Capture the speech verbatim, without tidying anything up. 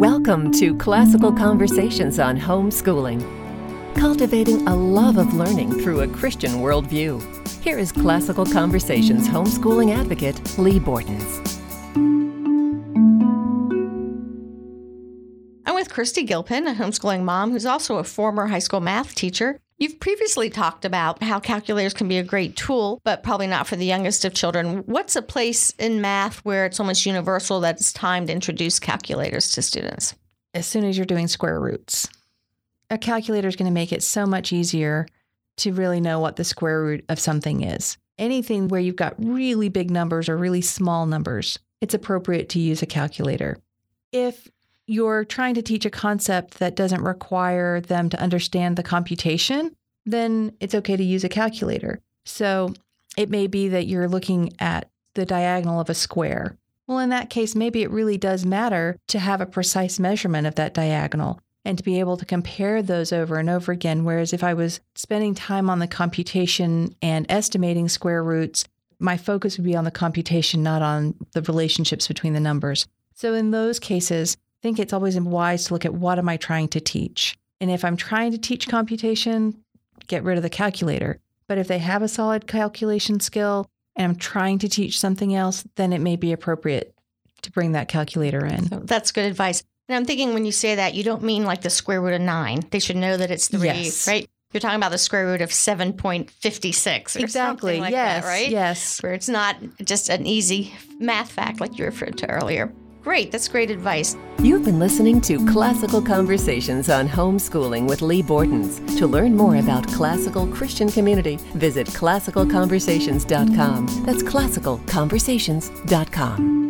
Welcome to Classical Conversations on Homeschooling, cultivating a love of learning through a Christian worldview. Here is Classical Conversations homeschooling advocate, Lee Bortons. I'm with Christy Gilpin, a homeschooling mom who's also a former high school math teacher. You've previously talked about how calculators can be a great tool, but probably not for the youngest of children. What's a place in math where it's almost universal that it's time to introduce calculators to students? As soon as you're doing square roots. A calculator is going to make it so much easier to really know what the square root of something is. Anything where you've got really big numbers or really small numbers, it's appropriate to use a calculator. If you're trying to teach a concept that doesn't require them to understand the computation, then it's okay to use a calculator. So it may be that you're looking at the diagonal of a square. Well, in that case, maybe it really does matter to have a precise measurement of that diagonal and to be able to compare those over and over again. Whereas if I was spending time on the computation and estimating square roots, my focus would be on the computation, not on the relationships between the numbers. So in those cases, I think it's always wise to look at what am I trying to teach? And if I'm trying to teach computation, get rid of the calculator. But if they have a solid calculation skill and I'm trying to teach something else, then it may be appropriate to bring that calculator in. So that's good advice. And I'm thinking when you say that, you don't mean like the square root of nine. They should know that it's three, yes. right? You're talking about the square root of seven point five six or exactly. something like yes. that, right? Yes. Where it's not just an easy math fact like you referred to earlier. Great. That's great advice. You've been listening to Classical Conversations on Homeschooling with Lee Bortons. To learn more about Classical Christian Community, visit classical conversations dot com. That's classical conversations dot com.